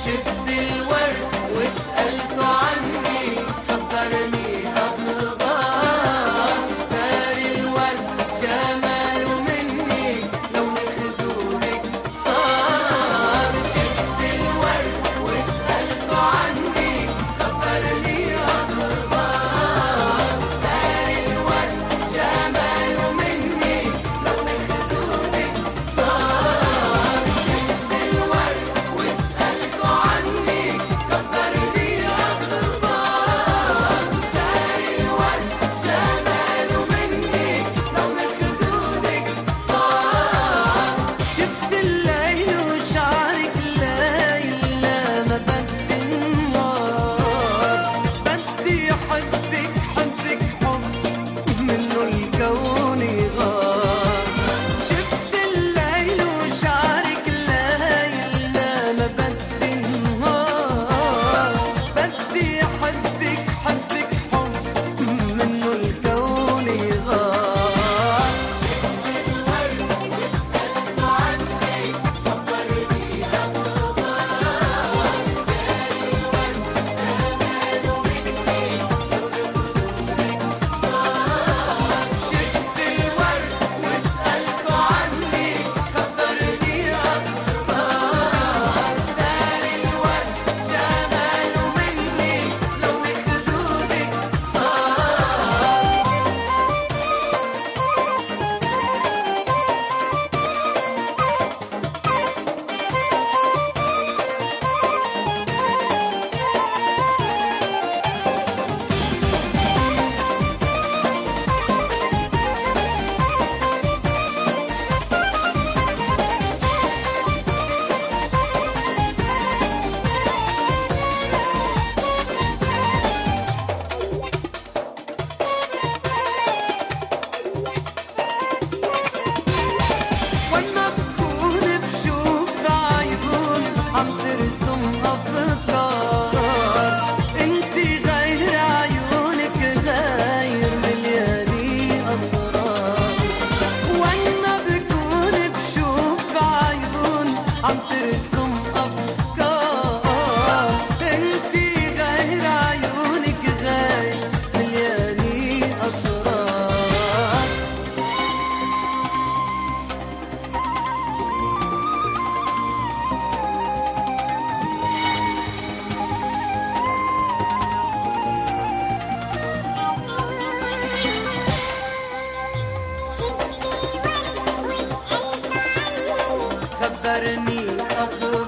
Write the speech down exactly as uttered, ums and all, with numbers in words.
شفت الورد وسألته عني، خبرني أخبار. داري الورد جماله مني، لون خدودك صار. شفت الورد وسألته عني، خبرني أخبار. داري الورد جماله مني، لون خدودك صار. شفت الورد وسألته عني، خبرني أخبار. داري الورد جماله مني، لون خدودك صار. شفت الليل وشعرك ليل، ما بدي النهار. بدي أحبك حبك حب منه الكون غار. شفت الليل وشعرك ليل، ما بدي النهار. بدي أحبك حبك حب منه الكون غار. الورد وسألته عني، خبرني أخبار. داري الورد جماله مني، لون خدودك صار. شفت الورد وسألته عني، خبرني أخبار. داري الورد جماله مني، لون خدودك وانا بكون بشوف عيون عم ترسم افكار. انتي غير عيونك غير ملياني اسرار. وانا بكون بشوف عيون عم ترسم افكار. انتي غير عيونك غير ملياني اسرار. خبرني أخبار.